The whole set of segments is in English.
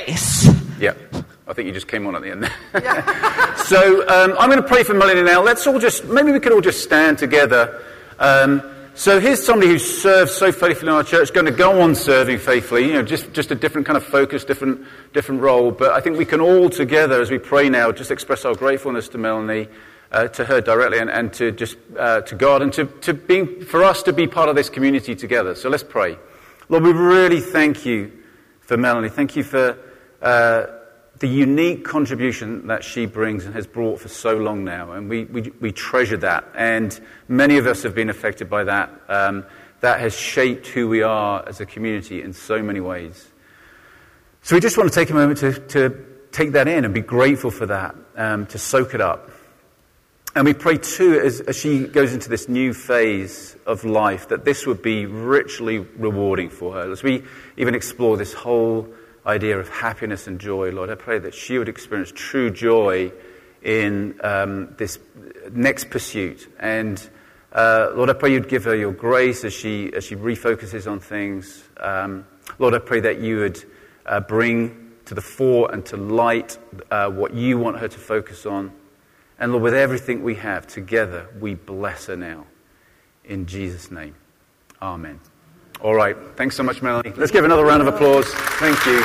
grace. Yeah, I think you just came on at the end there. Yeah. So I'm going to pray for Melanie now. Maybe we could all just stand together. So here's somebody who serves so faithfully in our church, going to go on serving faithfully, just a different kind of focus, different role. But I think we can all together, as we pray now, just express our gratefulness to Melanie, to her directly, and to to God, and for us to be part of this community together. So let's pray. Lord, we really thank you for Melanie. Thank you for the unique contribution that she brings and has brought for so long now, and we treasure that. And many of us have been affected by that. That has shaped who we are as a community in so many ways. So we just want to take a moment to take that in and be grateful for that, to soak it up. And we pray too, as she goes into this new phase of life, that this would be richly rewarding for her. As we even explore this whole idea of happiness and joy, Lord, I pray that she would experience true joy in this next pursuit. And Lord, I pray you'd give her your grace as she refocuses on things. Lord, I pray that you would bring to the fore and to light what you want her to focus on. And Lord, with everything we have together, we bless her now. In Jesus' name, amen. All right. Thanks so much, Melanie. Let's give another round of applause. Thank you.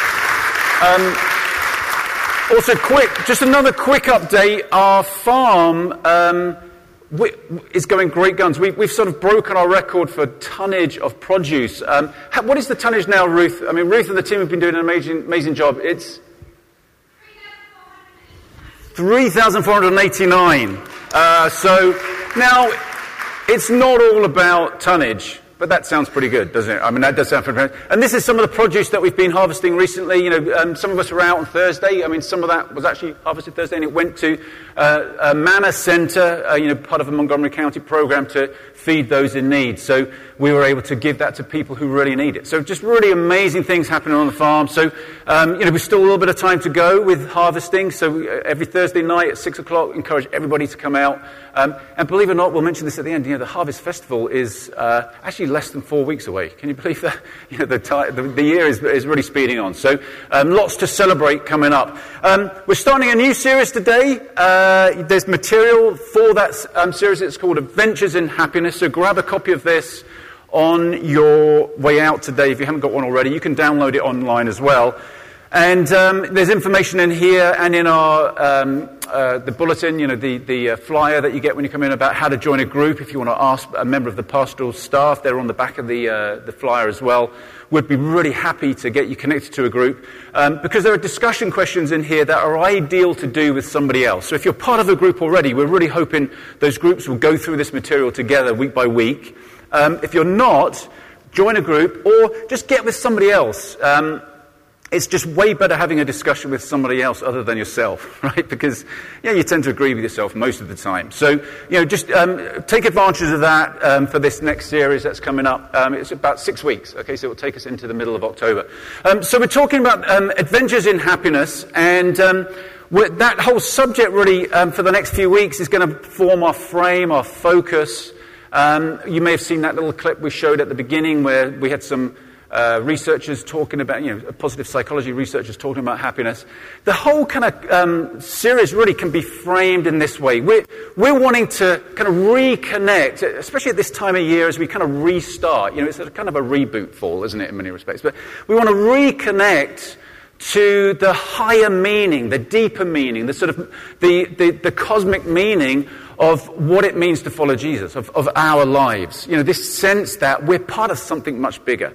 Also, just another quick update. Our farm is going great guns. We've sort of broken our record for tonnage of produce. What is the tonnage now, Ruth? I mean, Ruth and the team have been doing an amazing job. It's 3,489. So now, it's not all about tonnage, but that sounds pretty good, doesn't it? I mean, that does sound pretty good. And this is some of the produce that we've been harvesting recently. Some of us were out on Thursday. I mean, some of that was actually harvested Thursday, and it went to a Manna Center, part of a Montgomery County program to feed those in need. So we were able to give that to people who really need it. So just really amazing things happening on the farm. So, we've still a little bit of time to go with harvesting. So every Thursday night at 6 o'clock, encourage everybody to come out. And believe it or not, we'll mention this at the end, the Harvest Festival is actually less than 4 weeks away. Can you believe that? The year is really speeding on. So lots to celebrate coming up. We're starting a new series today. There's material for that series. It's called Adventures in Happiness. So grab a copy of this on your way out today. If you haven't got one already, you can download it online as well. And there's information in here and in our the bulletin, the flyer that you get when you come in about how to join a group. If you want to ask a member of the pastoral staff, they're on the back of the flyer as well. We'd be really happy to get you connected to a group because there are discussion questions in here that are ideal to do with somebody else. So if you're part of a group already, we're really hoping those groups will go through this material together week by week. If you're not, join a group or just get with somebody else. It's just way better having a discussion with somebody else other than yourself, right? Because, you tend to agree with yourself most of the time. So, just take advantage of that that for this next series that's coming up. It's about 6 weeks, okay, so it will take us into the middle of October. So we're talking about adventures in happiness, and that whole subject really for the next few weeks is going to form our frame, our focus. You may have seen that little clip we showed at the beginning where we had some researchers talking about, positive psychology researchers talking about happiness. The whole kind of series really can be framed in this way. We're wanting to kind of reconnect, especially at this time of year as we kind of restart. It's a kind of a reboot fall, isn't it, in many respects? But we want to reconnect to the higher meaning, the deeper meaning, the sort of the cosmic meaning of what it means to follow Jesus, of our lives. This sense that we're part of something much bigger,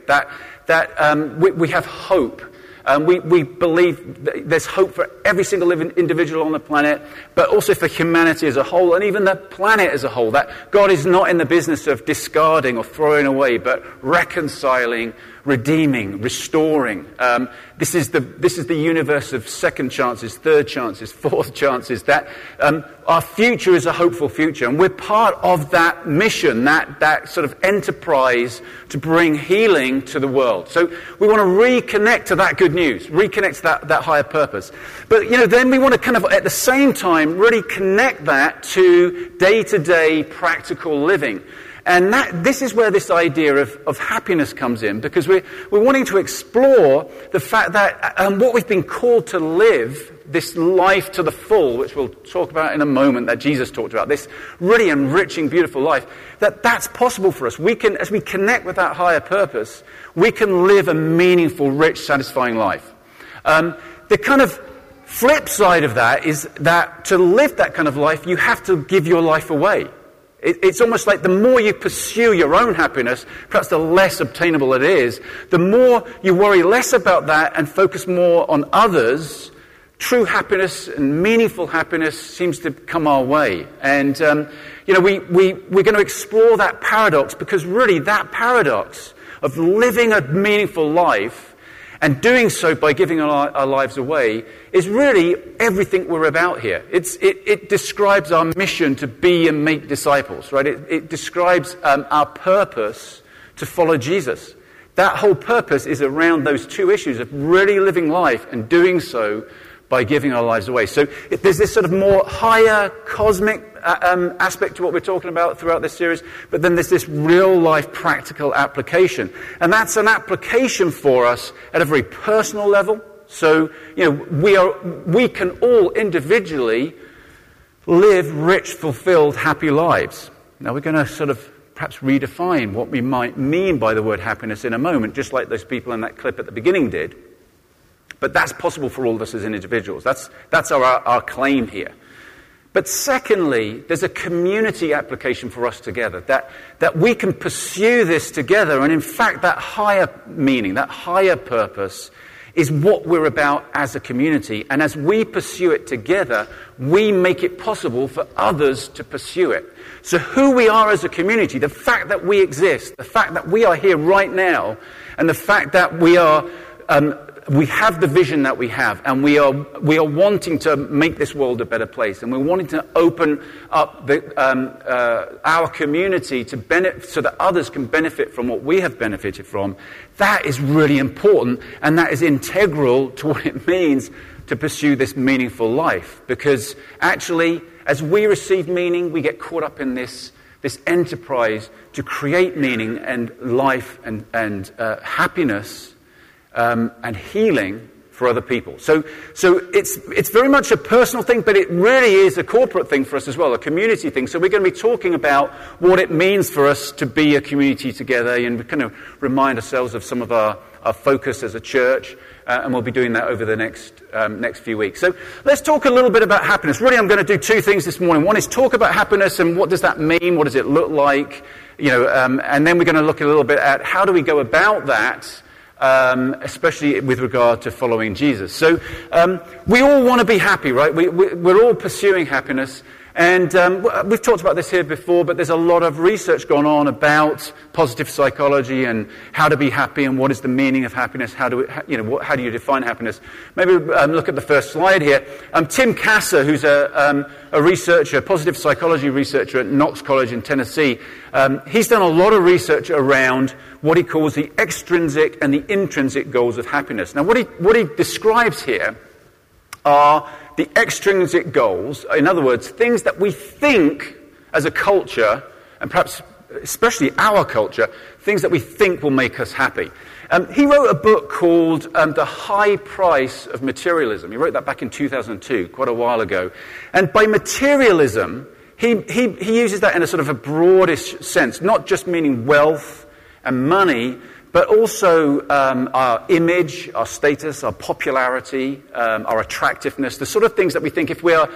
that we have hope. We believe that there's hope for every single individual on the planet, but also for humanity as a whole, and even the planet as a whole. That God is not in the business of discarding or throwing away, but reconciling, redeeming, restoring. This is the universe of second chances, third chances, fourth chances. That our future is a hopeful future, and we're part of that mission, that sort of enterprise to bring healing to the world. So we want to reconnect to that good news, reconnect to that higher purpose. But then we want to kind of at the same time really connect that to day-to-day practical living. And this is where this idea of happiness comes in, because we're wanting to explore the fact that what we've been called to live, this life to the full, which we'll talk about in a moment, that Jesus talked about, this really enriching, beautiful life, that's possible for us. We can, as we connect with that higher purpose, we can live a meaningful, rich, satisfying life. The kind of flip side of that is that to live that kind of life, you have to give your life away. It's almost like the more you pursue your own happiness, perhaps the less obtainable it is. The more you worry less about that and focus more on others, true happiness and meaningful happiness seems to come our way. And, we're going to explore that paradox, because really that paradox of living a meaningful life and doing so by giving our lives away is really everything we're about here. It describes our mission to be and make disciples, right? It describes our purpose to follow Jesus. That whole purpose is around those two issues of really living life and doing so by giving our lives away. So there's this sort of more higher cosmic aspect to what we're talking about throughout this series, but then there's this real life practical application. And that's an application for us at a very personal level. So, we can all individually live rich, fulfilled, happy lives. Now we're going to sort of perhaps redefine what we might mean by the word happiness in a moment, just like those people in that clip at the beginning did. But that's possible for all of us as individuals. That's our claim here. But secondly, there's a community application for us together, that we can pursue this together. And in fact, that higher meaning, that higher purpose is what we're about as a community. And as we pursue it together, we make it possible for others to pursue it. So who we are as a community, the fact that we exist, the fact that we are here right now, and the fact that we have the vision that we have, and we are wanting to make this world a better place, and we're wanting to open up our community to benefit, so that others can benefit from what we have benefited from. That is really important, and that is integral to what it means to pursue this meaningful life. Because actually, as we receive meaning, we get caught up in this enterprise to create meaning and life and happiness. And healing for other people. So it's very much a personal thing, but it really is a corporate thing for us as well, a community thing. So we're going to be talking about what it means for us to be a community together, and we kind of remind ourselves of some of our focus as a church, and we'll be doing that over the next few weeks. So let's talk a little bit about happiness. Really, I'm going to do two things this morning. One is talk about happiness and what does that mean, what does it look like, and then we're going to look a little bit at how do we go about that, especially with regard to following Jesus. So we all want to be happy, right? We're all pursuing happiness. And we've talked about this here before, but there's a lot of research going on about positive psychology and how to be happy and what is the meaning of happiness. How do you define happiness? Maybe look at the first slide here. Tim Kasser, who's a researcher, positive psychology researcher at Knox College in Tennessee, he's done a lot of research around what he calls the extrinsic and the intrinsic goals of happiness. Now, what he describes here are the extrinsic goals, in other words, things that we think as a culture, and perhaps especially our culture, things that we think will make us happy. He wrote a book called The High Price of Materialism. He wrote that back in 2002, quite a while ago. And by materialism, he uses that in a sort of a broadish sense, not just meaning wealth and money, but also our image, our status, our popularity, our attractiveness, the sort of things that we think if we have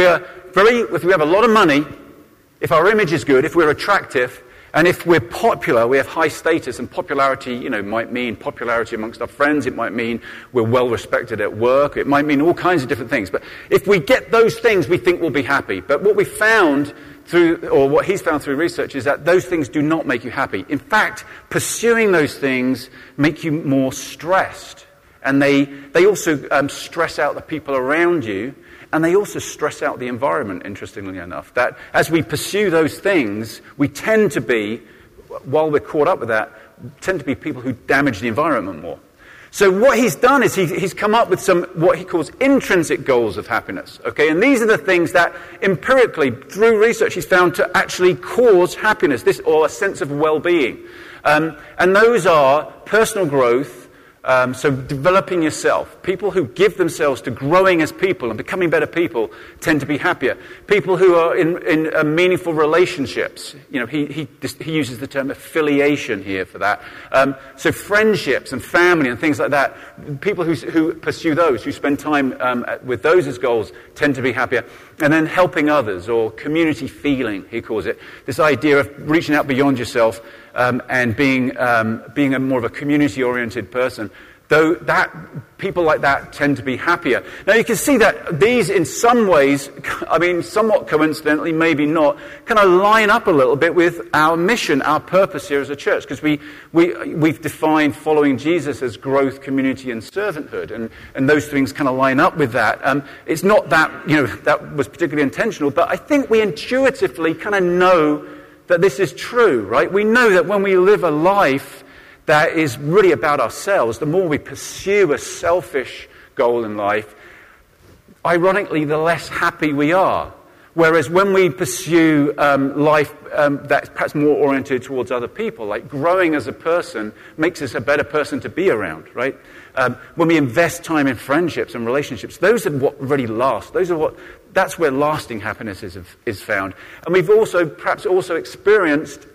a lot of money, if our image is good, if we're attractive, and if we're popular, we have high status, and popularity, might mean popularity amongst our friends, it might mean we're well respected at work, it might mean all kinds of different things. But if we get those things, we think we'll be happy. But what we found what he's found through research is that those things do not make you happy. In fact, pursuing those things make you more stressed. And they also stress out the people around you, and they also stress out the environment, interestingly enough. That as we pursue those things, we tend to be, while we're caught up with that, tend to be people who damage the environment more. So what he's done is he's come up with some, what he calls intrinsic goals of happiness, okay? And these are the things that empirically, through research, he's found to actually cause happiness, or a sense of well-being. And those are personal growth, so developing yourself. People who give themselves to growing as people and becoming better people tend to be happier. People who are in meaningful relationships, he uses the term affiliation here for that. So friendships and family and things like that, people who pursue those, who spend time with those as goals, tend to be happier. And then helping others, or community feeling, he calls it. This idea of reaching out beyond yourself and being a more of a community-oriented person. Though people like that tend to be happier. Now you can see that these, in some ways, somewhat coincidentally, maybe not, kind of line up a little bit with our mission, our purpose here as a church, because we've defined following Jesus as growth, community, and servanthood, and those things kind of line up with that. It's not that that was particularly intentional, but I think we intuitively kind of know that this is true, right? We know that when we live a life that is really about ourselves, the more we pursue a selfish goal in life, ironically, the less happy we are. Whereas when we pursue life that's perhaps more oriented towards other people, like growing as a person makes us a better person to be around, right? When we invest time in friendships and relationships, those are what really last. That's where lasting happiness is found. And we've perhaps also experienced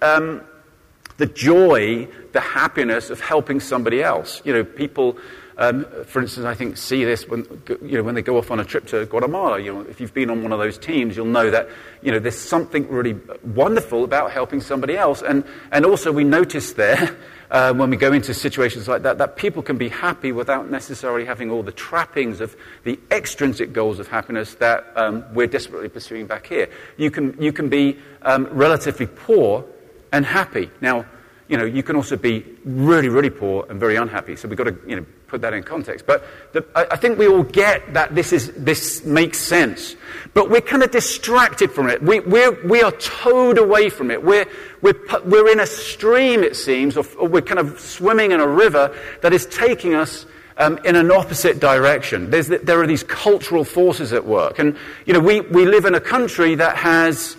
the joy, the happiness of helping somebody else. People, for instance, I think see this when they go off on a trip to Guatemala. If you've been on one of those teams, you'll know that there's something really wonderful about helping somebody else. And also we notice there when we go into situations like that people can be happy without necessarily having all the trappings of the extrinsic goals of happiness that we're desperately pursuing back here. You can be relatively poor and happy. Now, you can also be really, really poor and very unhappy. So we've got to, put that in context. But I think we all get that this makes sense. But we're kind of distracted from it. We are towed away from it. We're in a stream, it seems, or we're kind of swimming in a river that is taking us in an opposite direction. There are these cultural forces at work. And, we live in a country that has...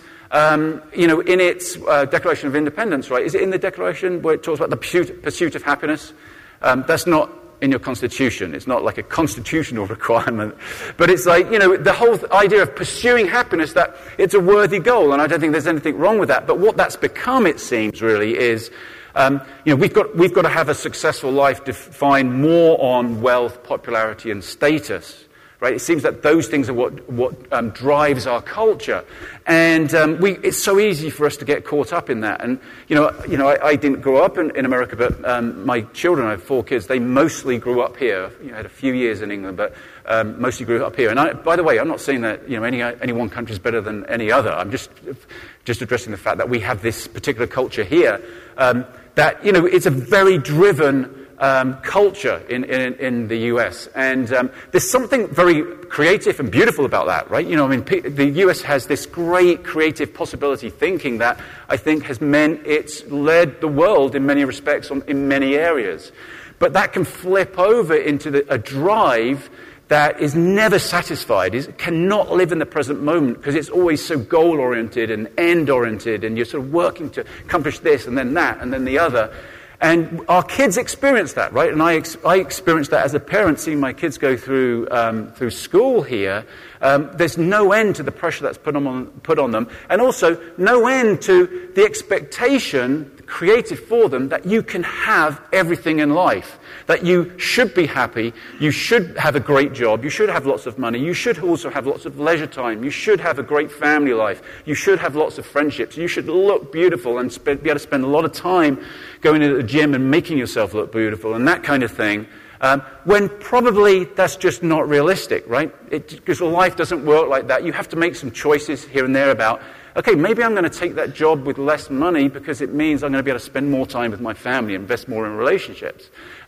in its Declaration of Independence, right? Is it in the Declaration where it talks about the pursuit of happiness? That's not in your Constitution. It's not like a constitutional requirement. But it's like, the whole idea of pursuing happiness, that it's a worthy goal, and I don't think there's anything wrong with that. But what that's become, it seems, really, is, we've got to have a successful life defined more on wealth, popularity, and status. Right? It seems that those things are what drives our culture, and it's so easy for us to get caught up in that. And I didn't grow up in America, but my children, I have 4 kids. They mostly grew up here. I had a few years in England, but mostly grew up here. And by the way, I'm not saying that any one country is better than any other. I'm just addressing the fact that we have this particular culture here that it's a very driven. Culture in the US, and there's something very creative and beautiful about that, right? The US has this great creative possibility thinking that I think has meant it's led the world in many respects in many areas, but that can flip over into a drive that is never satisfied, cannot live in the present moment because it's always so goal-oriented and end-oriented, and you're sort of working to accomplish this and then that and then the other. And our kids experience that, right? And I experienced that as a parent, seeing my kids go through school here. There's no end to the pressure that's put on them, and also no end to the expectation created for them that you can have everything in life, that you should be happy, you should have a great job, you should have lots of money, you should also have lots of leisure time, you should have a great family life, you should have lots of friendships, you should look beautiful and be able to spend a lot of time going to the gym and making yourself look beautiful and that kind of thing, when probably that's just not realistic, right? Because life doesn't work like that. You have to make some choices here and there about, okay, maybe I'm going to take that job with less money because it means I'm going to be able to spend more time with my family, invest more in relationships.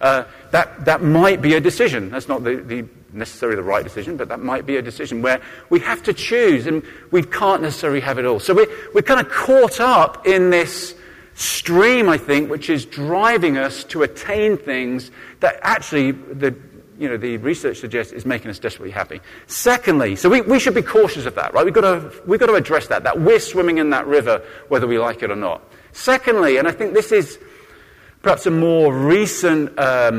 That might be a decision. That's not necessarily the right decision, but that might be a decision where we have to choose, and we can't necessarily have it all. So we're kind of caught up in this stream, I think, which is driving us to attain things that actually the research suggests is making us desperately happy. Secondly, so we should be cautious of that, right? We've got to address that we're swimming in that river whether we like it or not. Secondly, and I think this is perhaps a more recent,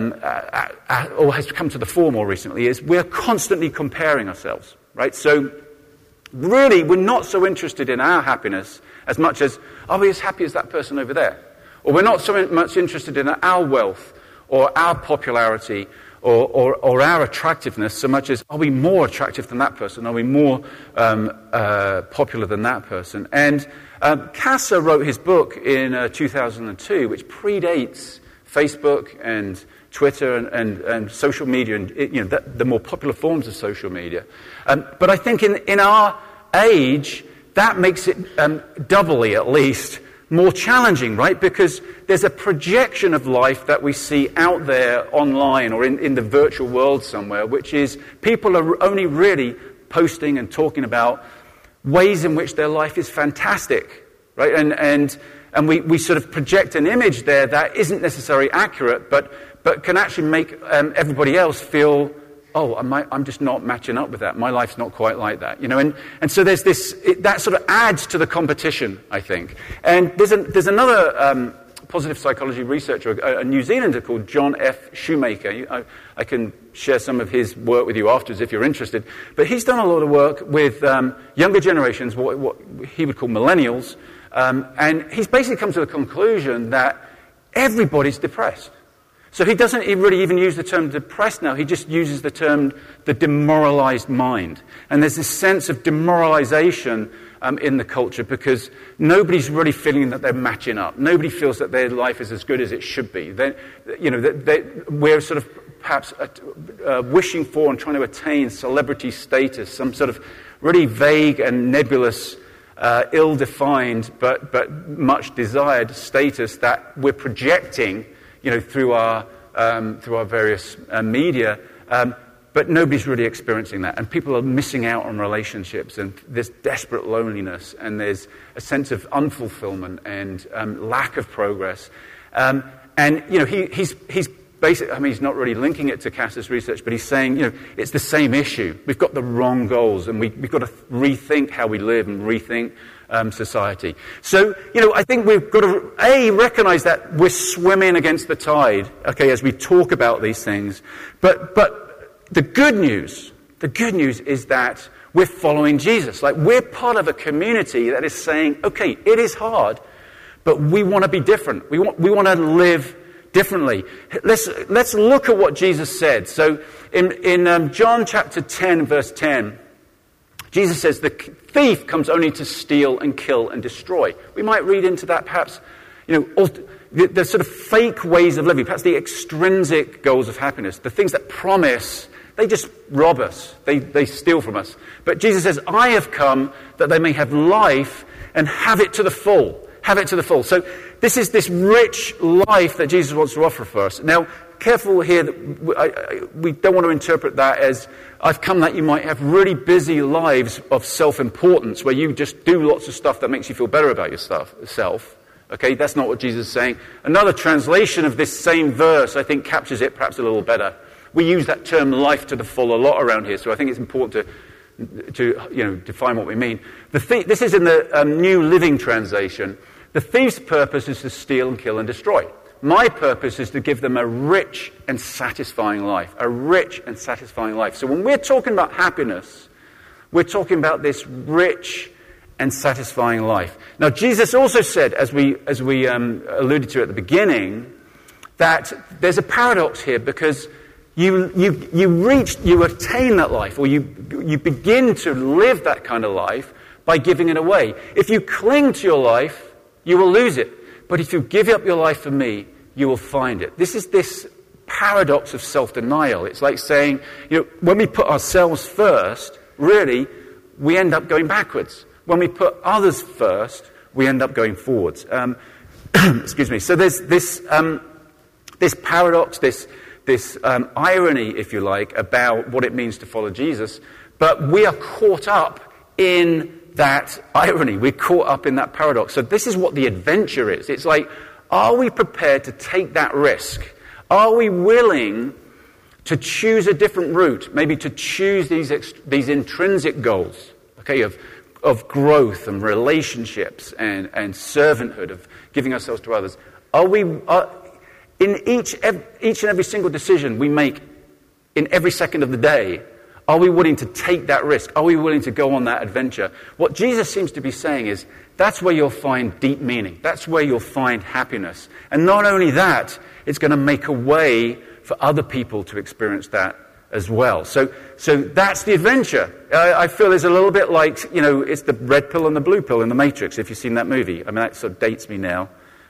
or has come to the fore more recently, is we're constantly comparing ourselves, right? So really, we're not so interested in our happiness as much as, are we as happy as that person over there? Or we're not so much interested in our wealth or our popularity or our attractiveness so much as, are we more attractive than that person? Are we more popular than that person? And Kasser wrote his book in 2002, which predates Facebook and Twitter and social media and the more popular forms of social media. But I think in our age, that makes it doubly, at least, more challenging, right? Because there's a projection of life that we see out there online or in the virtual world somewhere, which is people are only really posting and talking about ways in which their life is fantastic, right? And we sort of project an image there that isn't necessarily accurate, but can actually make everybody else feel, oh, I'm just not matching up with that. My life's not quite like that, And so there's this that sort of adds to the competition, I think. And there's another positive psychology researcher, a New Zealander called John F. Shoemaker. I can share some of his work with you afterwards if you're interested. But he's done a lot of work with younger generations, what he would call millennials, and he's basically come to the conclusion that everybody's depressed. So he doesn't really even use the term depressed now. He just uses the term the demoralized mind. And there's this sense of demoralization in the culture because nobody's really feeling that they're matching up. Nobody feels that their life is as good as it should be. We're sort of perhaps wishing for and trying to attain celebrity status, some sort of really vague and nebulous, ill-defined but much desired status that we're projecting through our various media, but nobody's really experiencing that. And people are missing out on relationships, and there's desperate loneliness, and there's a sense of unfulfillment and lack of progress. He's basically, he's not really linking it to Kasser's research, but he's saying, it's the same issue. We've got the wrong goals, and we've got to rethink how we live and rethink society. So, I think we've got to, recognize that we're swimming against the tide, okay, as we talk about these things. But the good news is that we're following Jesus. Like, we're part of a community that is saying, okay, it is hard, but we want to be different. We want to live differently. Let's look at what Jesus said. So, in John chapter 10, verse 10, Jesus says, the thief comes only to steal and kill and destroy. We might read into that perhaps, the sort of fake ways of living, perhaps the extrinsic goals of happiness, the things that promise, they just rob us. They steal from us. But Jesus says, I have come that they may have life and have it to the full. Have it to the full. So this is this rich life that Jesus wants to offer for us. Now, careful here that we don't want to interpret that as I've come that you might have really busy lives of self-importance where you just do lots of stuff that makes you feel better about yourself. Okay, that's not what Jesus is saying. Another translation of this same verse, I think, captures it perhaps a little better. We use that term life to the full a lot around here, so I think it's important to define what we mean. This is in the New Living Translation. The thief's purpose is to steal and kill and destroy. My purpose is to give them a rich and satisfying life. A rich and satisfying life. So when we're talking about happiness, we're talking about this rich and satisfying life. Now, Jesus also said, as we alluded to at the beginning, that there's a paradox here because you attain that life, or you begin to live that kind of life by giving it away. If you cling to your life, you will lose it. But if you give up your life for me, you will find it. This is this paradox of self-denial. It's like saying, when we put ourselves first, really, we end up going backwards. When we put others first, we end up going forwards. Excuse me. So there's this paradox, this irony, if you like, about what it means to follow Jesus. But we are caught up in that irony. We're caught up in that paradox. So this is what the adventure is. It's like, are we prepared to take that risk? Are we willing to choose a different route? Maybe to choose these intrinsic goals, okay, of growth and relationships and servanthood, of giving ourselves to others. Are we in each and every single decision we make in every second of the day? Are we willing to take that risk? Are we willing to go on that adventure? What Jesus seems to be saying is that's where you'll find deep meaning. That's where you'll find happiness. And not only that, it's going to make a way for other people to experience that as well. So that's the adventure. I feel it's a little bit like, it's the red pill and the blue pill in The Matrix, if you've seen that movie. I mean, that sort of dates me now.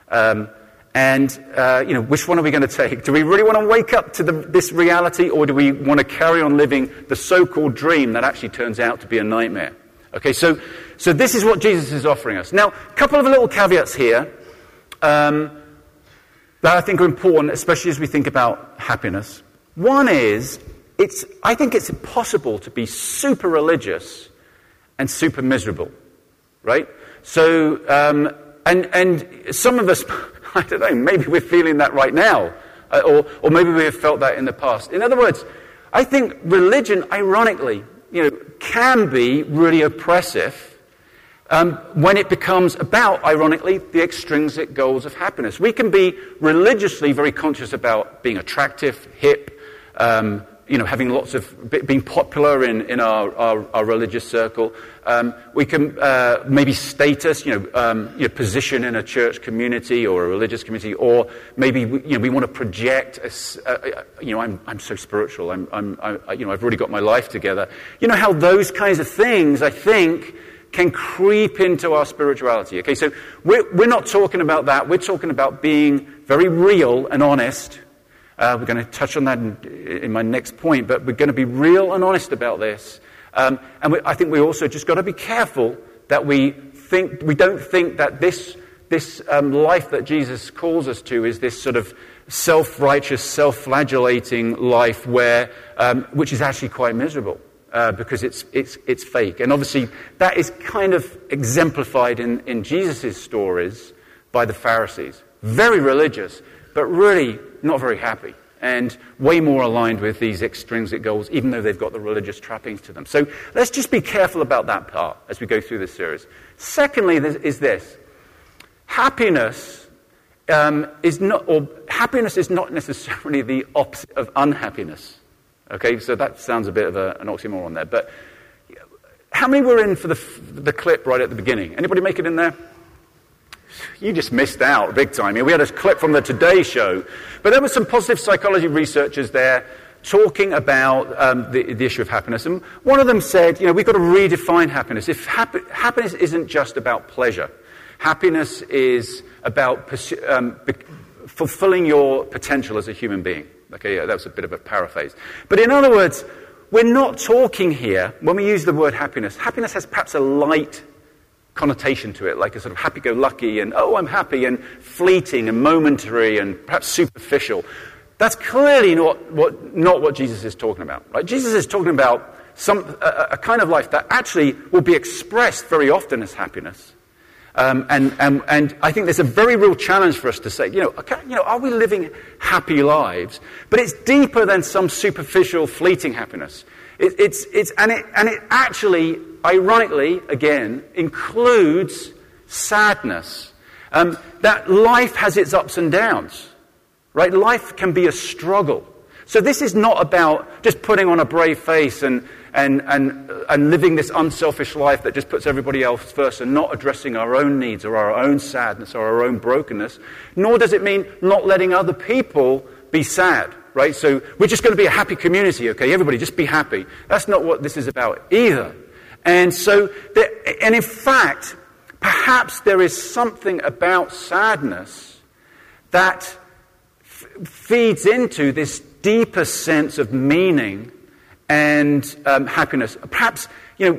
Which one are we going to take? Do we really want to wake up to this reality, or do we want to carry on living the so-called dream that actually turns out to be a nightmare? Okay, so this is what Jesus is offering us. Now, a couple of little caveats here that I think are important, especially as we think about happiness. One is, I think it's impossible to be super religious and super miserable, right? So, and some of us, I don't know, maybe we're feeling that right now, or maybe we have felt that in the past. In other words, I think religion, ironically, can be really oppressive when it becomes about, ironically, the extrinsic goals of happiness. We can be religiously very conscious about being attractive, hip, having lots of, being popular in our religious circle. We can maybe status, position in a church community or a religious community, or maybe we want to project. I'm so spiritual. I've really got my life together. You know how those kinds of things, I think, can creep into our spirituality. Okay, so we're not talking about that. We're talking about being very real and honest. We're going to touch on that in my next point, but we're going to be real and honest about this. I think we also just got to be careful that we don't think that this life that Jesus calls us to is this sort of self-righteous, self-flagellating life which is actually quite miserable because it's fake. And obviously that is kind of exemplified in Jesus' stories by the Pharisees. Very religious, but really not very happy, and way more aligned with these extrinsic goals, even though they've got the religious trappings to them. So let's just be careful about that part as we go through this series. Secondly, is this. Happiness is not necessarily the opposite of unhappiness. Okay, so that sounds a bit of an oxymoron there. But how many were in for the clip right at the beginning? Anybody make it in there? You just missed out big time. We had a clip from the Today Show, but there were some positive psychology researchers there talking about the issue of happiness. And one of them said, we've got to redefine happiness. If happiness isn't just about pleasure, happiness is about fulfilling your potential as a human being. Okay, that was a bit of a paraphrase. But in other words, we're not talking here, when we use the word happiness has perhaps a light connotation to it, like a sort of happy-go-lucky and, oh, I'm happy, and fleeting and momentary and perhaps superficial. That's clearly not what Jesus is talking about, right? Jesus is talking about a kind of life that actually will be expressed very often as happiness. And I think there's a very real challenge for us to say, are we living happy lives? But it's deeper than some superficial, fleeting happiness. It actually, ironically, again, includes sadness. That life has its ups and downs, right? Life can be a struggle. So this is not about just putting on a brave face and living this unselfish life that just puts everybody else first and not addressing our own needs or our own sadness or our own brokenness. Nor does it mean not letting other people be sad. Right, so we're just going to be a happy community, okay? Everybody just be happy. That's not what this is about either. And in fact, perhaps there is something about sadness that feeds into this deeper sense of meaning and happiness. Perhaps,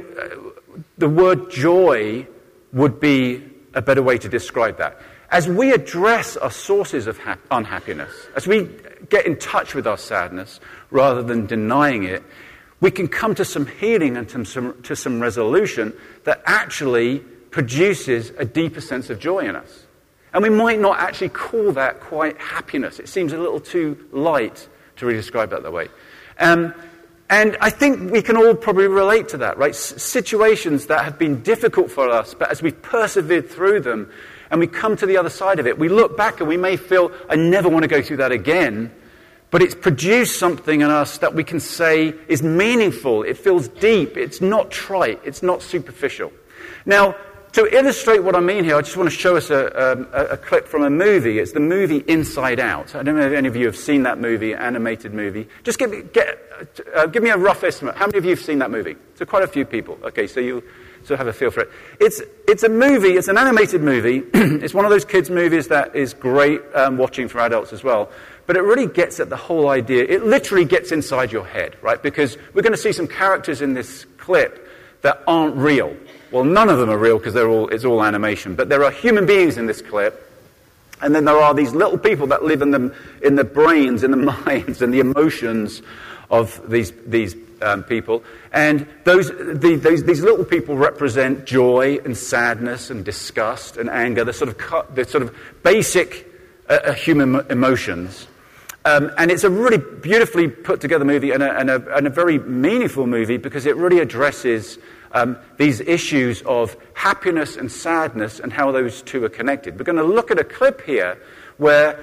the word joy would be a better way to describe that. As we address our sources of unhappiness, as we get in touch with our sadness rather than denying it, we can come to some healing and to some resolution that actually produces a deeper sense of joy in us. And we might not actually call that quite happiness. It seems a little too light to really describe that way. And I think we can all probably relate to that, right? Situations that have been difficult for us, but as we've persevered through them and we come to the other side of it, we look back and we may feel, I never want to go through that again. But it's produced something in us that we can say is meaningful. It feels deep. It's not trite. It's not superficial. Now, to illustrate what I mean here, I just want to show us a clip from a movie. It's the movie Inside Out. I don't know if any of you have seen that movie, animated movie. Just give me a rough estimate. How many of you have seen that movie? So quite a few people. Okay, so you sort of have a feel for it. It's a movie. It's an animated movie. It's one of those kids' movies that is great watching for adults as well. But it really gets at the whole idea. It literally gets inside your head, right? Because we're going to see some characters in this clip that aren't real. Well, none of them are real because it's all animation. But there are human beings in this clip. And then there are these little people that live in the brains, in the minds, and the emotions of these people. And these little people represent joy and sadness and disgust and anger, the sort of basic human emotions. And it's a really beautifully put together movie and a very meaningful movie because it really addresses these issues of happiness and sadness and how those two are connected. We're going to look at a clip here where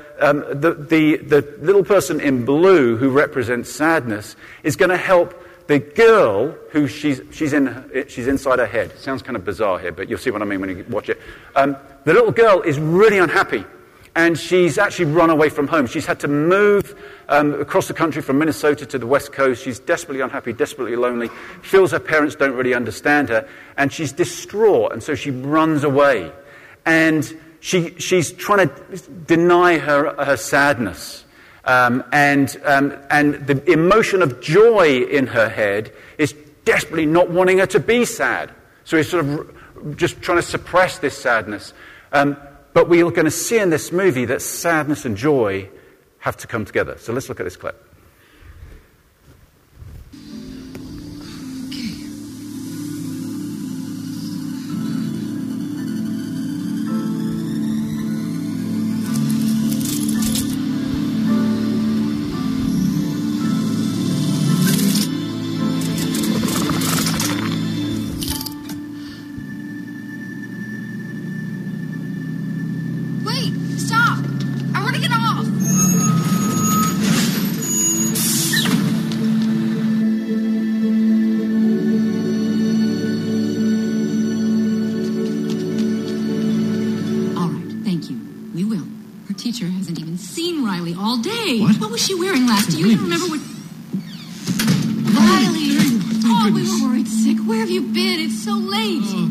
the little person in blue who represents sadness is going to help the girl who she's inside her head. It sounds kind of bizarre here, but you'll see what I mean when you watch it. The little girl is really unhappy. And she's actually run away from home. She's had to move across the country from Minnesota to the West Coast. She's desperately unhappy, desperately lonely, feels her parents don't really understand her, and she's distraught, and so she runs away. And she's trying to deny her sadness. And the emotion of joy in her head is desperately not wanting her to be sad. So he's sort of just trying to suppress this sadness. But we are going to see in this movie that sadness and joy have to come together. So let's look at this clip. What was she wearing last? Do you even remember what... Riley! Oh, we were worried sick. Where have you been? It's so late.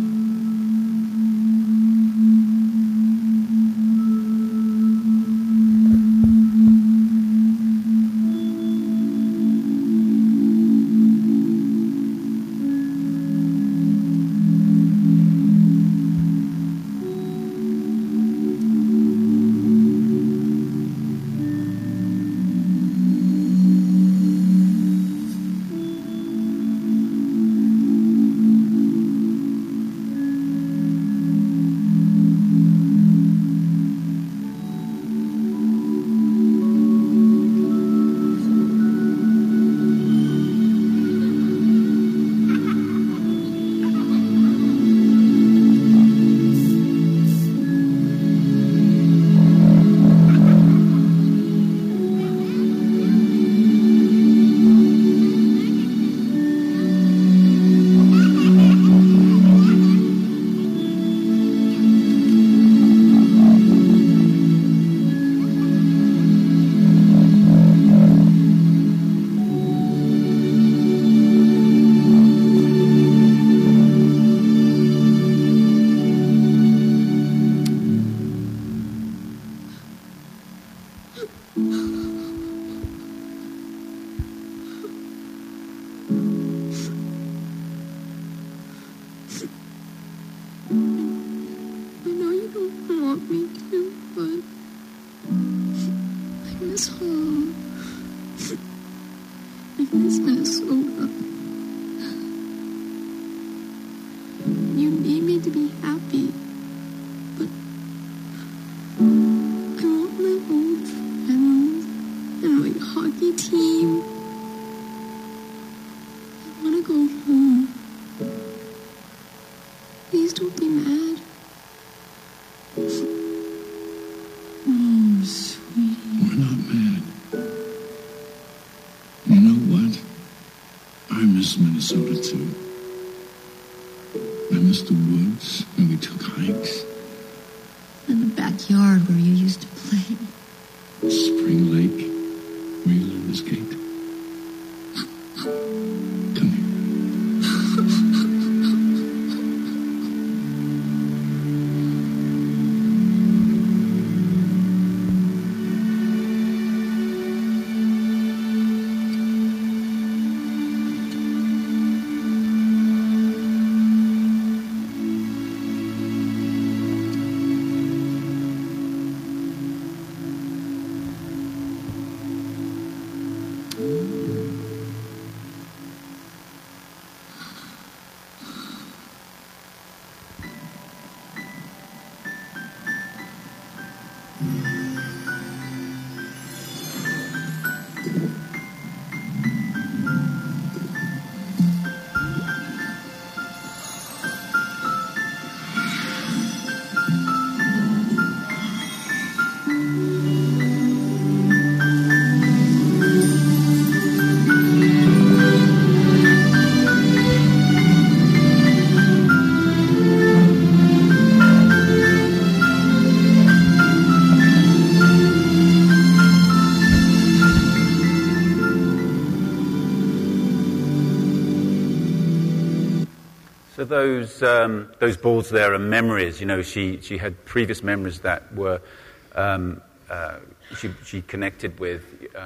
miss Minnesota. happy. But I want my old friends and my hockey team. I want to go home. Please don't be mad. Oh, sweetie. We're not mad. You know what? I miss Minnesota too. I miss the woods when we took hikes. And the backyard where you used to play. Spring Lake, where you learned to skate. Come here. So those balls there are memories. You know, she had previous memories that were she connected with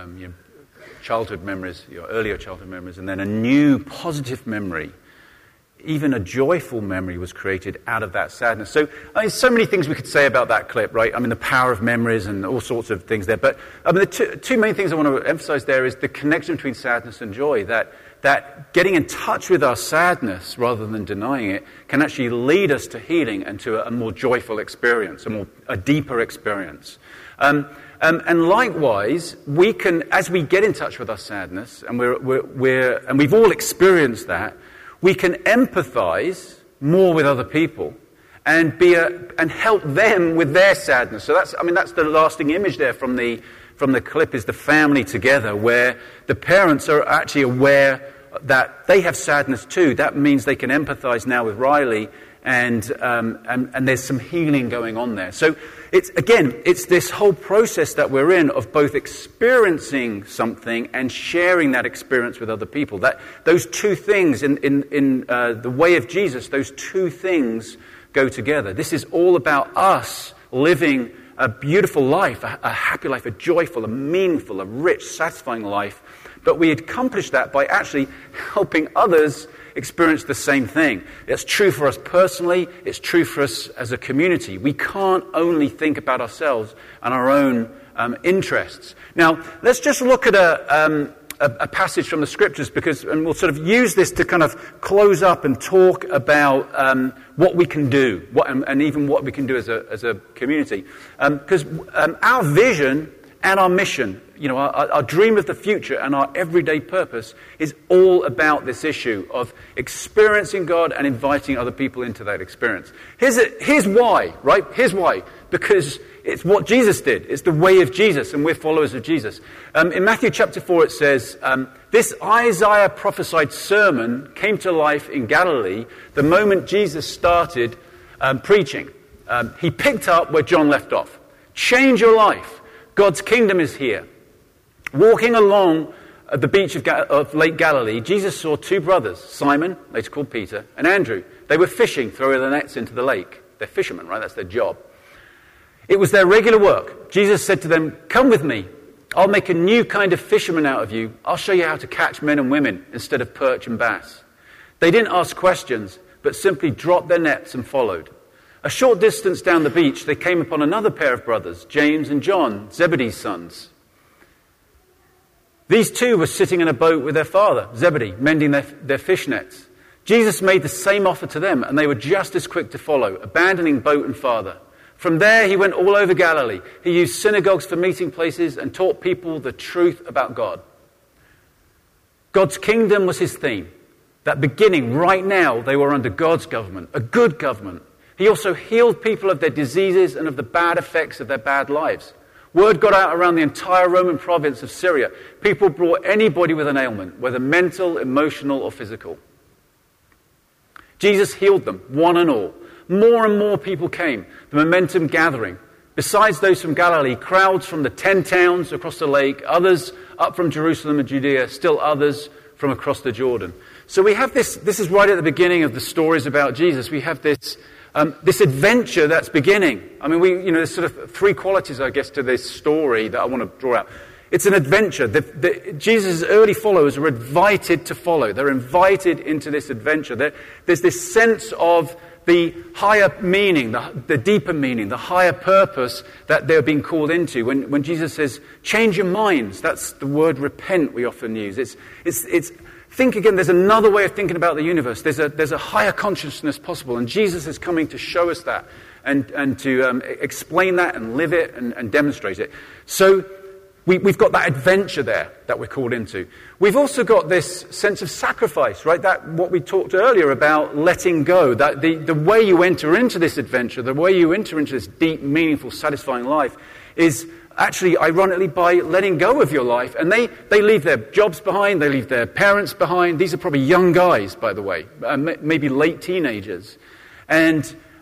childhood memories, earlier childhood memories, and then a new positive memory, even a joyful memory, was created out of that sadness. So so many things we could say about that clip, right? I mean, the power of memories and all sorts of things there. But I mean, the two main things I want to emphasize there is the connection between sadness and joy. That getting in touch with our sadness rather than denying it can actually lead us to healing and to a more joyful experience, a deeper experience. And likewise, we can, as we get in touch with our sadness, and we've all experienced that, we can empathize more with other people and and help them with their sadness. So that's the lasting image there from the clip, is the family together, where the parents are actually aware that they have sadness too. That means they can empathize now with Riley, and there's some healing going on there. So it's this whole process that we're in of both experiencing something and sharing that experience with other people. That those two things in the way of Jesus, those two things go together. This is all about us living a beautiful life, a happy life, a joyful, a meaningful, a rich, satisfying life. But we accomplish that by actually helping others experience the same thing. It's true for us personally. It's true for us as a community. We can't only think about ourselves and our own interests. Now, let's just look at a passage from the Scriptures, and we'll sort of use this to kind of close up and talk about what we can do, and even what we can do as a community. Because our vision and our mission, our dream of the future and our everyday purpose is all about this issue of experiencing God and inviting other people into that experience. Here's why, right? Here's why. Because it's what Jesus did. It's the way of Jesus, and we're followers of Jesus. In Matthew chapter 4 it says, this Isaiah prophesied sermon came to life in Galilee the moment Jesus started preaching. He picked up where John left off. Change your life. God's kingdom is here. Walking along the beach of Lake Galilee, Jesus saw two brothers, Simon, later called Peter, and Andrew. They were fishing, throwing their nets into the lake. They're fishermen, right? That's their job. It was their regular work. Jesus said to them, come with me. I'll make a new kind of fisherman out of you. I'll show you how to catch men and women instead of perch and bass. They didn't ask questions, but simply dropped their nets and followed. A short distance down the beach, they came upon another pair of brothers, James and John, Zebedee's sons. These two were sitting in a boat with their father, Zebedee, mending their fish nets. Jesus made the same offer to them, and they were just as quick to follow, abandoning boat and father. From there, he went all over Galilee. He used synagogues for meeting places and taught people the truth about God. God's kingdom was his theme. That beginning, right now, they were under God's government, a good government. He also healed people of their diseases and of the bad effects of their bad lives. Word got out around the entire Roman province of Syria. People brought anybody with an ailment, whether mental, emotional, or physical. Jesus healed them, one and all. More and more people came, the momentum gathering. Besides those from Galilee, crowds from the 10 towns across the lake, others up from Jerusalem and Judea, still others from across the Jordan. So we have this is right at the beginning of the stories about Jesus. We have this adventure that's beginning. I mean, there's sort of three qualities, I guess, to this story that I want to draw out. It's an adventure. Jesus' early followers are invited to follow. They're invited into this adventure. There's this sense of the higher meaning, the deeper meaning, the higher purpose that they're being called into. When Jesus says, change your minds, that's the word repent we often use. It's think again, there's another way of thinking about the universe. There's a higher consciousness possible, and Jesus is coming to show us that and to explain that and live it and demonstrate it. So we've got that adventure there that we're called into. We've also got this sense of sacrifice, right? That what we talked earlier about letting go. That the way you enter into this adventure, the way you enter into this deep, meaningful, satisfying life is actually, ironically, by letting go of your life. And they leave their jobs behind, they leave their parents behind. These are probably young guys, by the way, maybe late teenagers. And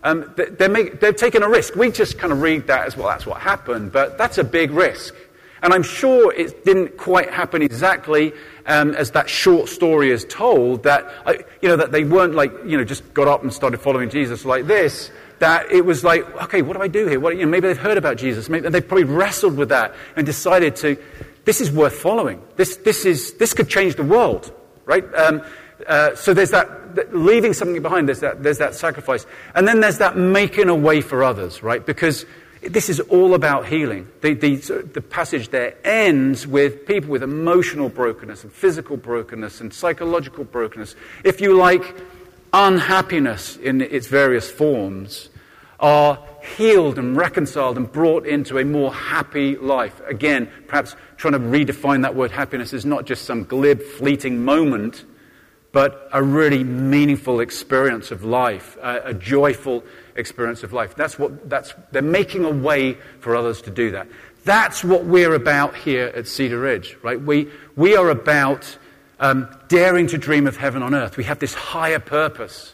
they've taken a risk. We just kind of read that as, well, that's what happened, but that's a big risk. And I'm sure it didn't quite happen exactly as that short story is told, that they weren't just got up and started following Jesus like this. That it was like, okay, what do I do here? Maybe they've heard about Jesus. Maybe they've probably wrestled with that and decided this is worth following. This could change the world, right? So there's that leaving something behind. There's that sacrifice, and then there's that making a way for others, right? Because this is all about healing. The passage there ends with people with emotional brokenness and physical brokenness and psychological brokenness. If you like, unhappiness in its various forms are healed and reconciled and brought into a more happy life. Again, perhaps trying to redefine that word happiness is not just some glib, fleeting moment, but a really meaningful experience of life, a joyful experience of life. They're making a way for others to do that. That's what we're about here at Cedar Ridge, right? We are about daring to dream of heaven on earth. We have this higher purpose.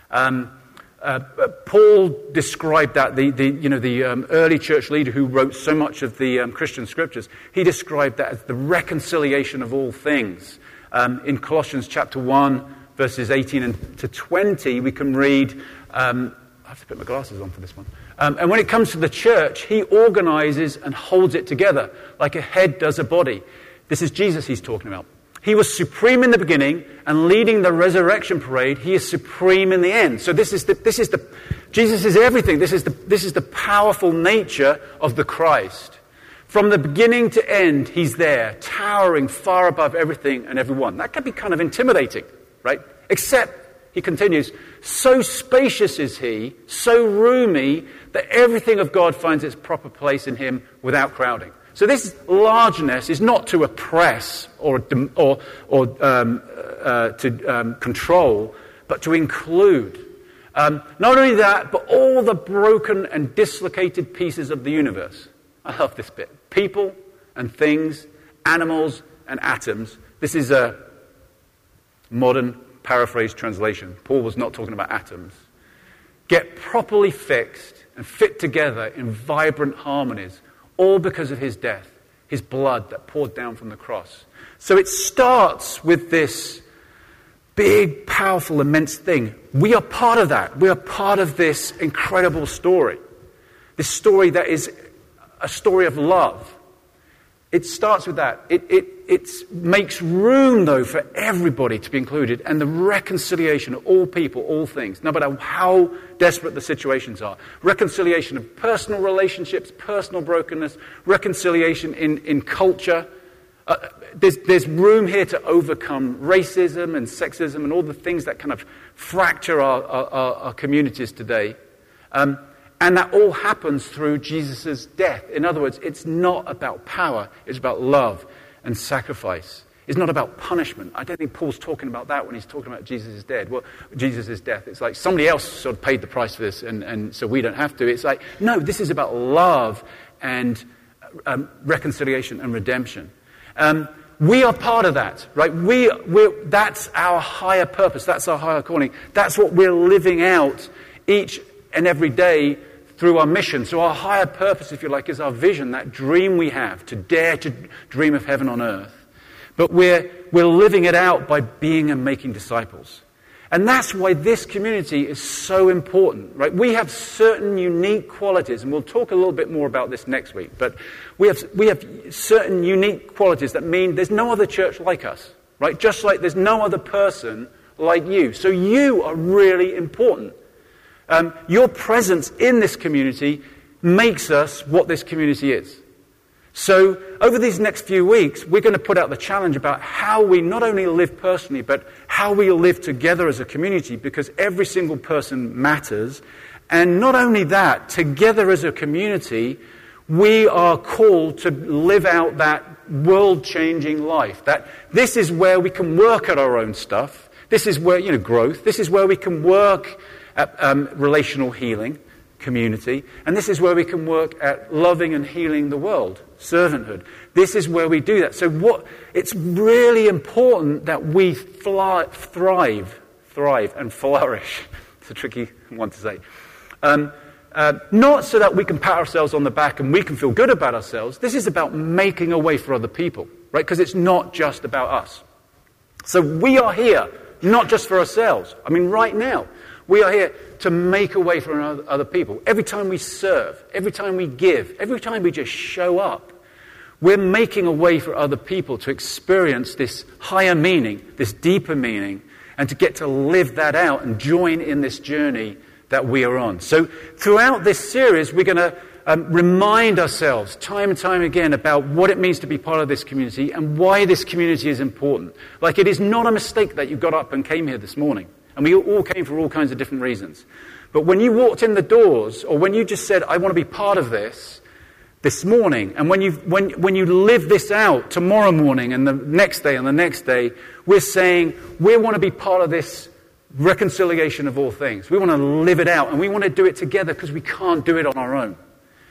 Paul described that, the early church leader who wrote so much of the Christian scriptures, he described that as the reconciliation of all things. In Colossians chapter 1, verses 18 to 20, we can read, I have to put my glasses on for this one. And when it comes to the church, he organizes and holds it together like a head does a body. This is Jesus he's talking about. He was supreme in the beginning, and leading the resurrection parade, he is supreme in the end. So Jesus is everything. This is the powerful nature of the Christ. From the beginning to end, he's there, towering far above everything and everyone. That can be kind of intimidating, right? Except, he continues, so spacious is he, so roomy, that everything of God finds its proper place in him without crowding. So this largeness is not to oppress or to control, but to include. Not only that, but all the broken and dislocated pieces of the universe. I love this bit. People and things, animals and atoms. This is a modern paraphrase translation. Paul was not talking about atoms. Get properly fixed and fit together in vibrant harmonies, all because of his death, his blood that poured down from the cross. So it starts with this big, powerful, immense thing. We are part of that. We are part of this incredible story. This story that is a story of love. It starts with that. It makes room, though, for everybody to be included, and the reconciliation of all people, all things, no matter how desperate the situations are. Reconciliation of personal relationships, personal brokenness, reconciliation in culture, There's room here to overcome racism and sexism and all the things that kind of fracture our communities today. And that all happens through Jesus' death. In other words, it's not about power. It's about love and sacrifice. It's not about punishment. I don't think Paul's talking about that when he's talking about Jesus' death. Well, Jesus' death. It's like somebody else sort of paid the price for this, and so we don't have to. It's like, no, this is about love and reconciliation and redemption. We are part of that, right? That's our higher purpose. That's our higher calling. That's what we're living out each and every day through our mission. So our higher purpose, if you like, is our vision, that dream we have to dare to dream of heaven on earth. But we're living it out by being and making disciples. And that's why this community is so important, right? We have certain unique qualities, and we'll talk a little bit more about this next week, but we have certain unique qualities that mean there's no other church like us, right? Just like there's no other person like you. So you are really important. Your presence in this community makes us what this community is. So over these next few weeks, we're going to put out the challenge about how we not only live personally, but how we live together as a community, because every single person matters. And not only that, together as a community, we are called to live out that world-changing life. That this is where we can work at our own stuff. This is where, growth. This is where we can work at relational healing, community. And this is where we can work at loving and healing the world, servanthood. This is where we do that. So it's really important that we thrive and flourish. It's a tricky one to say. Not so that we can pat ourselves on the back and we can feel good about ourselves. This is about making a way for other people, right? Because it's not just about us. So we are here, not just for ourselves. I mean, right now, we are here to make a way for other people. Every time we serve, every time we give, every time we just show up, we're making a way for other people to experience this higher meaning, this deeper meaning, and to get to live that out and join in this journey that we are on. So throughout this series, we're going to remind ourselves time and time again about what it means to be part of this community and why this community is important. Like, it is not a mistake that you got up and came here this morning. And we all came for all kinds of different reasons. But when you walked in the doors, or when you just said, I want to be part of this morning, and when you live this out tomorrow morning and the next day and the next day, we're saying we want to be part of this reconciliation of all things. We want to live it out, and we want to do it together because we can't do it on our own.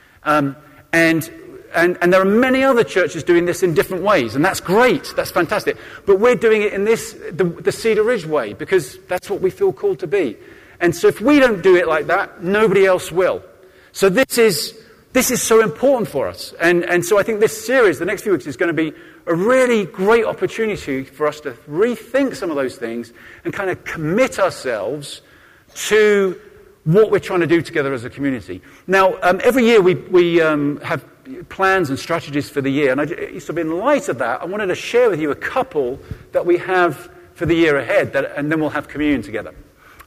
And there are many other churches doing this in different ways, and that's great, that's fantastic. But we're doing it in the Cedar Ridge way, because that's what we feel called to be. And so if we don't do it like that, nobody else will. So this is so important for us. And so I think this series, the next few weeks, is going to be a really great opportunity for us to rethink some of those things and kind of commit ourselves to what we're trying to do together as a community. Now, every year we have plans and strategies for the year, and so in light of that, I wanted to share with you a couple that we have for the year ahead, and then we'll have communion together.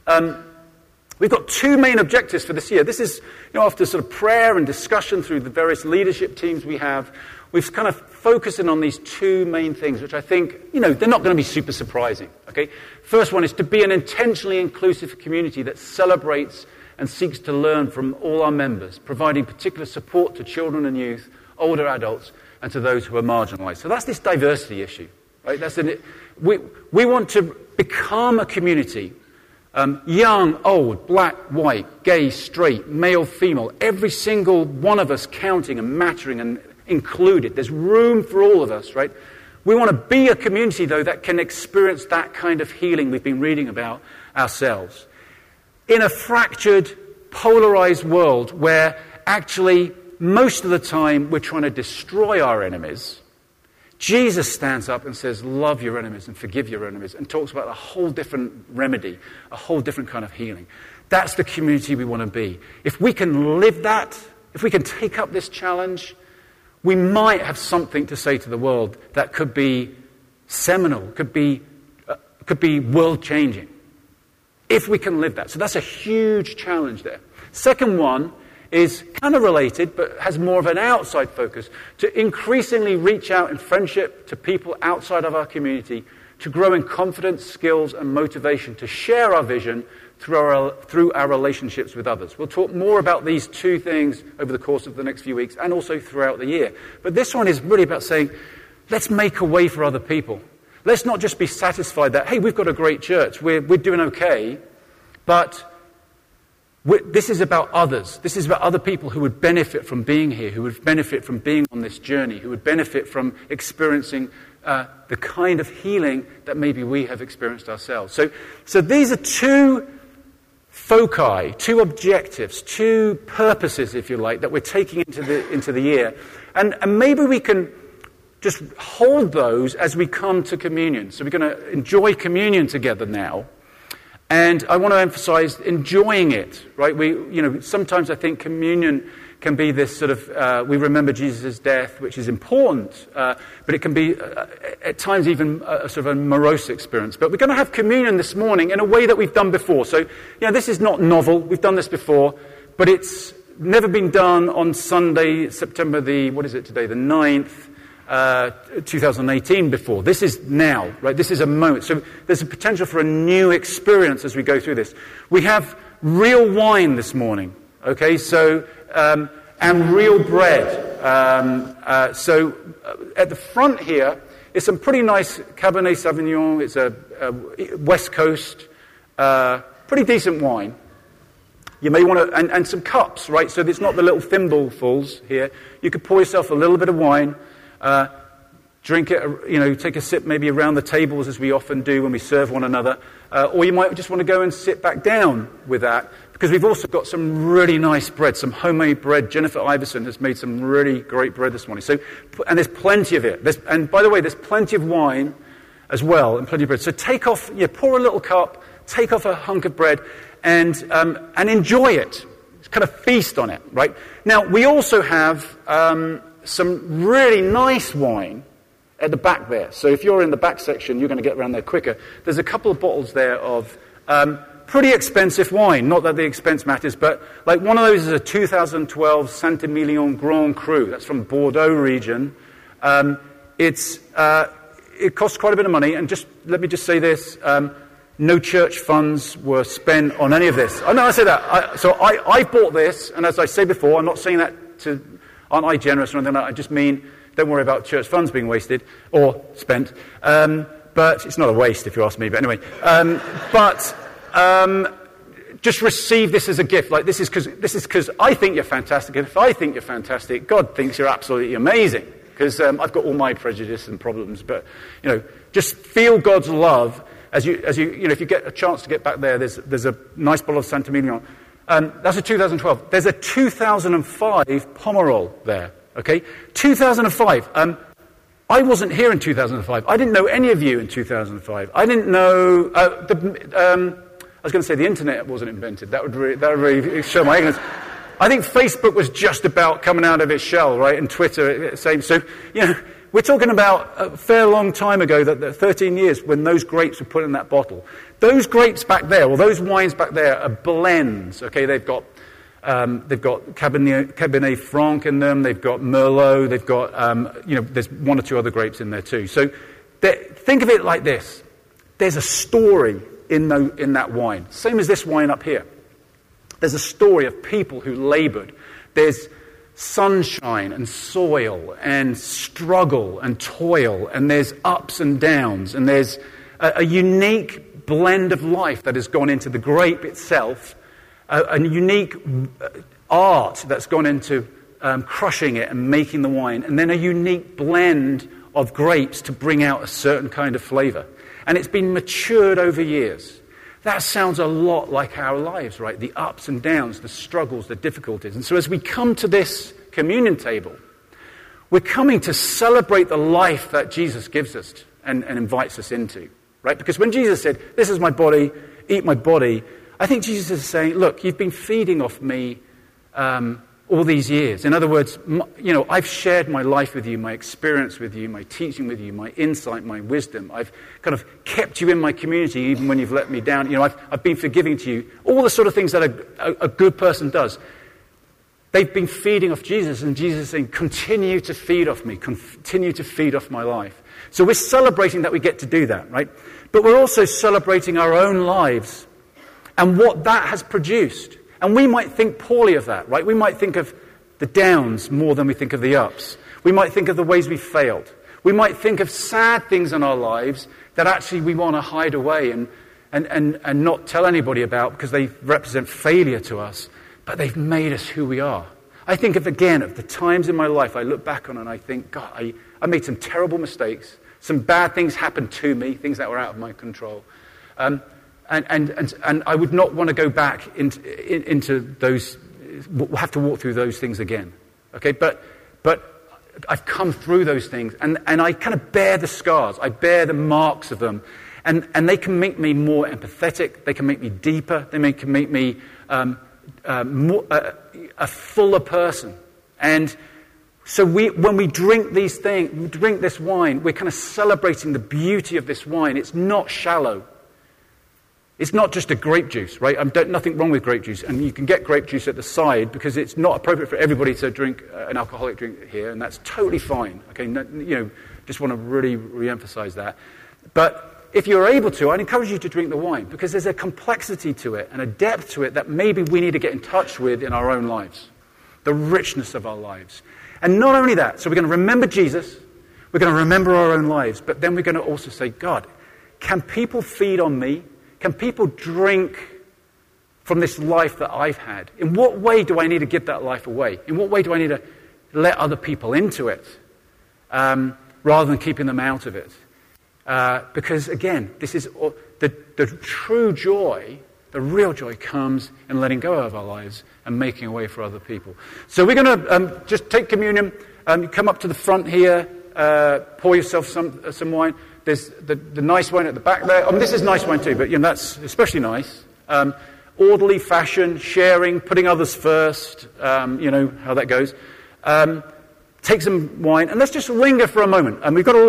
We've got two main objectives for this year. This is, after sort of prayer and discussion through the various leadership teams we have, we've kind of focusing on these two main things, which I think, they're not going to be super surprising, okay? First one is to be an intentionally inclusive community that celebrates and seeks to learn from all our members, providing particular support to children and youth, older adults, and to those who are marginalized. So that's this diversity issue, right? We want to become a community, young, old, black, white, gay, straight, male, female, every single one of us counting and mattering and included. There's room for all of us, right? We want to be a community, though, that can experience that kind of healing we've been reading about ourselves. In a fractured, polarized world where actually most of the time we're trying to destroy our enemies, Jesus stands up and says, love your enemies and forgive your enemies, and talks about a whole different remedy, a whole different kind of healing. That's the community we want to be. If we can live that, if we can take up this challenge, we might have something to say to the world that could be seminal, could be world-changing, if we can live that. So that's a huge challenge there. Second one is kind of related, but has more of an outside focus, to increasingly reach out in friendship to people outside of our community, to grow in confidence, skills, and motivation, to share our vision through our relationships with others. We'll talk more about these two things over the course of the next few weeks and also throughout the year. But this one is really about saying, let's make a way for other people. Let's not just be satisfied that, hey, we've got a great church, we're doing okay, but this is about others. This is about other people who would benefit from being here, who would benefit from being on this journey, who would benefit from experiencing the kind of healing that maybe we have experienced ourselves. So these are two foci, two objectives, two purposes, if you like, that we're taking into the year. And maybe we can just hold those as we come to communion. So we're going to enjoy communion together now. And I want to emphasize enjoying it, right? Sometimes I think communion can be this sort of, we remember Jesus' death, which is important, but it can be at times even a sort of a morose experience. But we're going to have communion this morning in a way that we've done before. So, this is not novel. We've done this before, but it's never been done on Sunday, September the 9th, 2018 before. This is now, right? This is a moment. So there's a potential for a new experience as we go through this. We have real wine this morning, okay? So, and real bread. So at the front here is some pretty nice Cabernet Sauvignon. It's a West Coast, pretty decent wine. You may want to, and some cups, right? So it's not the little thimblefuls here. You could pour yourself a little bit of wine. Drink it, take a sip maybe around the tables as we often do when we serve one another. Or you might just want to go and sit back down with that, because we've also got some really nice bread, some homemade bread. Jennifer Iverson has made some really great bread this morning. And there's plenty of it. And by the way, there's plenty of wine as well and plenty of bread. So pour a little cup, take off a hunk of bread and enjoy it. Kind of feast on it, right? Now, we also have some really nice wine at the back there. So if you're in the back section, you're going to get around there quicker. There's a couple of bottles there of pretty expensive wine. Not that the expense matters, but like one of those is a 2012 Saint-Emilion Grand Cru. That's from Bordeaux region. It costs quite a bit of money. And let me just say this. No church funds were spent on any of this. Oh, no, I say that. I bought this, and as I say before, I'm not saying that aren't I generous or anything like that. I just mean, don't worry about church funds being wasted or spent. But it's not a waste if you ask me, but anyway. Just receive this as a gift. Like this is because I think you're fantastic. And if I think you're fantastic, God thinks you're absolutely amazing. Because I've got all my prejudice and problems. But, just feel God's love as you if you get a chance to get back there, there's a nice bottle of Saint-Emilion. That's a 2012. There's a 2005 Pomerol there, okay? 2005. I wasn't here in 2005. I didn't know any of you in 2005. I didn't know... I was going to say the internet wasn't invented. That would really show my ignorance. I think Facebook was just about coming out of its shell, right? And Twitter, same. So, we're talking about a fair long time ago, that 13 years, when those grapes were put in that bottle. Those grapes back there, or those wines back there, are blends. Okay, they've got Cabernet Franc in them. They've got Merlot. They've got there's one or two other grapes in there too. So think of it like this: there's a story in that wine, same as this wine up here. There's a story of people who laboured. There's sunshine and soil and struggle and toil, and there's ups and downs, and there's a unique blend of life that has gone into the grape itself, a unique art that's gone into crushing it and making the wine, and then a unique blend of grapes to bring out a certain kind of flavour. And it's been matured over years. That sounds a lot like our lives, right? The ups and downs, the struggles, the difficulties. And so as we come to this communion table, we're coming to celebrate the life that Jesus gives us and invites us into, right? Because when Jesus said, "This is my body, eat my body," I think Jesus is saying, look, you've been feeding off me all these years. In other words, I've shared my life with you, my experience with you, my teaching with you, my insight, my wisdom. I've kind of kept you in my community even when you've let me down. I've been forgiving to you. All the sort of things that a good person does. They've been feeding off Jesus, and Jesus is saying, continue to feed off me, continue to feed off my life. So we're celebrating that we get to do that, right? But we're also celebrating our own lives and what that has produced. And we might think poorly of that, right? We might think of the downs more than we think of the ups. We might think of the ways we failed. We might think of sad things in our lives that actually we want to hide away and not tell anybody about because they represent failure to us. But they've made us who we are. I think of the times in my life I look back on and I think, God, I made some terrible mistakes. Some bad things happened to me, things that were out of my control. And I would not want to go back into those, have to walk through those things again. Okay, but I've come through those things and I kind of bear the scars. I bear the marks of them. And they can make me more empathetic. They can make me deeper. They can make me a fuller person. And so when we drink these things, we drink this wine, we're kind of celebrating the beauty of this wine. It's not shallow. It's not just a grape juice, right? Nothing wrong with grape juice. And you can get grape juice at the side because it's not appropriate for everybody to drink an alcoholic drink here. And that's totally fine. Okay, just want to really re-emphasize that. But if you're able to, I'd encourage you to drink the wine because there's a complexity to it and a depth to it that maybe we need to get in touch with in our own lives. The richness of our lives. And not only that, so we're going to remember Jesus, we're going to remember our own lives, but then we're going to also say, God, can people feed on me? Can people drink from this life that I've had? In what way do I need to give that life away? In what way do I need to let other people into it rather than keeping them out of it? Because again, this is the true joy, the real joy comes in letting go of our lives and making a way for other people. So we're going to just take communion. You come up to the front here, pour yourself some wine. There's the nice wine at the back there. This is nice wine too, but that's especially nice. Orderly fashion, sharing, putting others first. You know how that goes. Take some wine and let's just linger for a moment. And we've got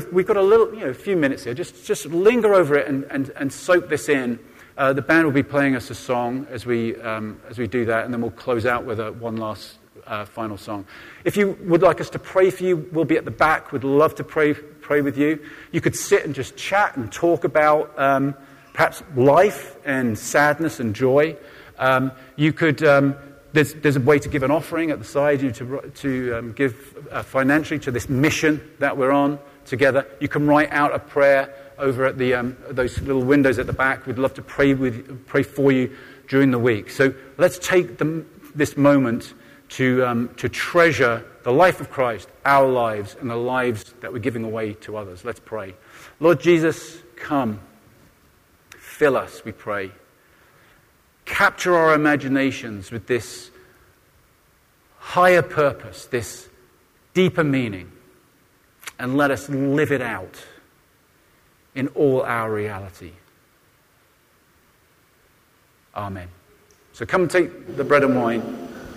a few minutes here. Just linger over it and soak this in. The band will be playing us a song as we do that, and then we'll close out with one last final song. If you would like us to pray for you, we'll be at the back. We'd love to pray with you. You could sit and just chat and talk about perhaps life and sadness and joy. You could. There's a way to give an offering at the side, to give financially to this mission that we're on together. You can write out a prayer over at those little windows at the back. We'd love to pray for you during the week. So let's take this moment to treasure the life of Christ, our lives, and the lives that we're giving away to others. Let's pray. Lord Jesus, come. Fill us, we pray. Capture our imaginations with this higher purpose, this deeper meaning, and let us live it out in all our reality. Amen. So come and take the bread and wine.